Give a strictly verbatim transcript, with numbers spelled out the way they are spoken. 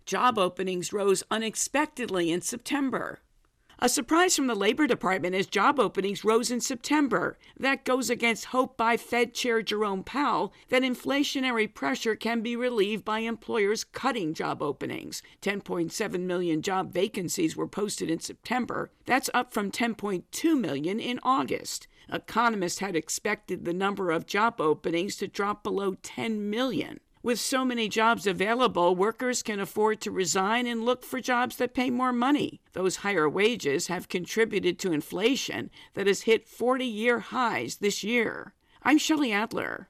Job openings rose unexpectedly in September. A surprise from the Labor Department as job openings rose in September. That goes against hope by Fed Chair Jerome Powell that inflationary pressure can be relieved by employers cutting job openings. ten point seven million job vacancies were posted in September. That's up from ten point two million in August. Economists had expected the number of job openings to drop below ten million. With so many jobs available, workers can afford to resign and look for jobs that pay more money. Those higher wages have contributed to inflation that has hit forty-year highs this year. I'm Shelley Adler.